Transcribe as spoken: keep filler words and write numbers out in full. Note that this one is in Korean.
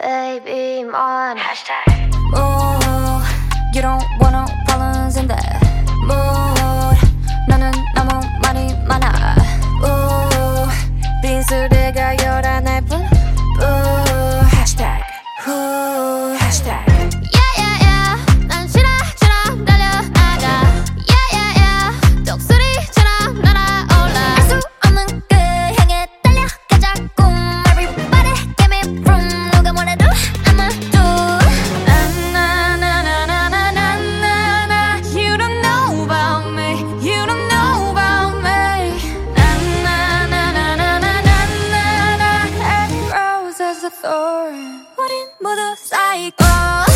baby I'm on hashtag. Ooh, you don't want no problems in that mood. 나는 너무 말이 많아. Ooh, 빈수레가 열어낼 뿐. Ooh, hashtag. Ooh, hashtag. Yeah yeah yeah, 난 싫어 싫어 달려나가. Yeah yeah yeah, 독수리처럼 날아올라. 알 수 없는 그 향에 달려가자고. Everybody give me room. 누가 뭐래도 I'ma do. Na na na na na na na na. You don't know about me. You don't know about me. Na na na na na na na na na. As rose as a thorn. 우린 모두 psycho.